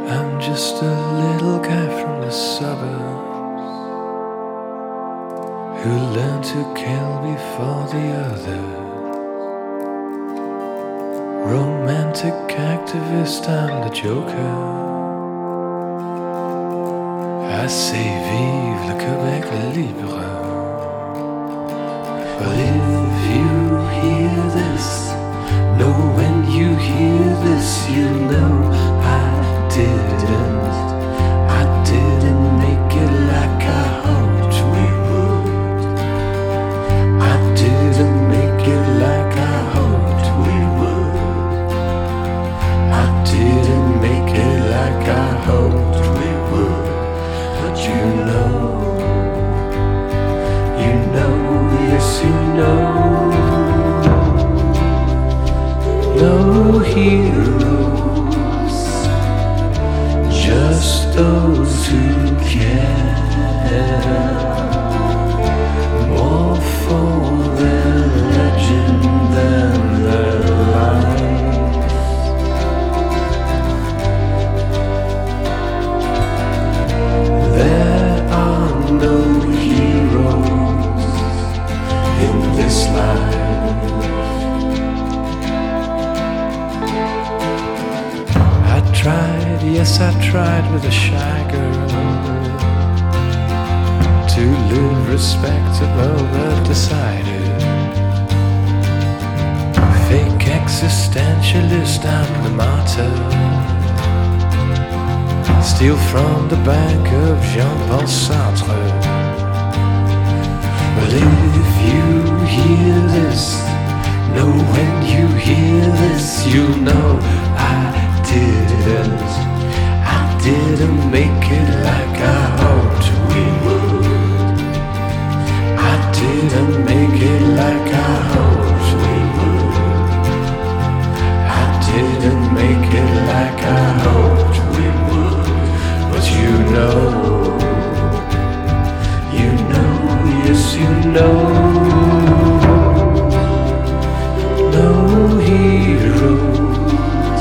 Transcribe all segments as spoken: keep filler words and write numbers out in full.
I'm just a little guy from the suburbs who learned to kill before the others. Romantic activist, I'm the joker. I say vive le Québec libre. Well, if you hear this, know when you hear this, you know I didn't, I didn't make it like I hoped we would. I didn't make it like I hoped we would. I didn't make it like I hoped we would. But you know, you know, yes you know, no heroes, just those who care more for their legend than their life. There are no heroes in this life. I tried, yes I tried with a shy girl to live respectable but decided. Fake existentialist, I'm the martyr. Steal from the bank of Jean-Paul Sartre. Well, if you hear this, know when you hear this, you'll know I didn't, I didn't make it like I hoped we would. I didn't make it like I hoped we would. I didn't make it like I hoped we would. But you know, you know, yes you know, no heroes,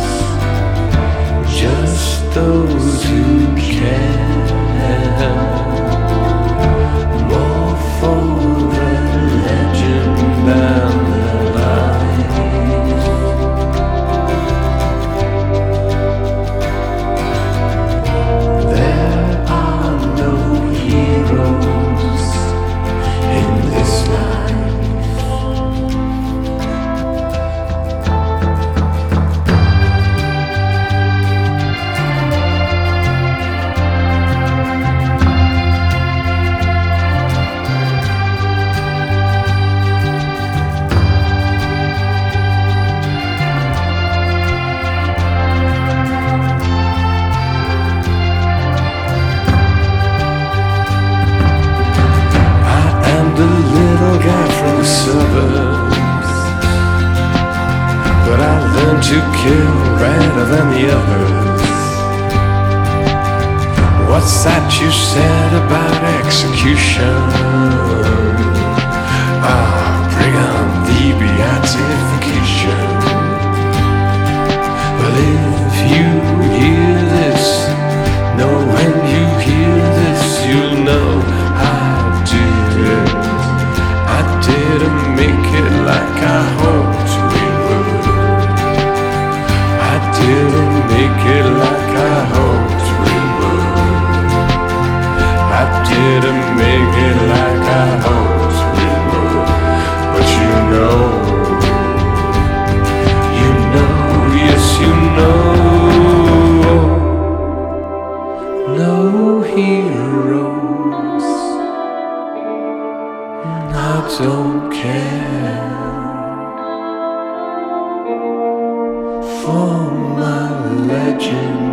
just those who care more for the legend than the life. There are no heroes in this life. The little guy from the suburbs, but I learned to kill rather than the others. What's that you said about execution? Ah, bring on the beatification. Well, if you hear this, know when you hear this, you'll know I did. I didn't make it like I hoped we would. I didn't make it like I hoped we would. I didn't make it like I hoped we would. But you know, you know, yes you know, no heroes, I don't care for my legend.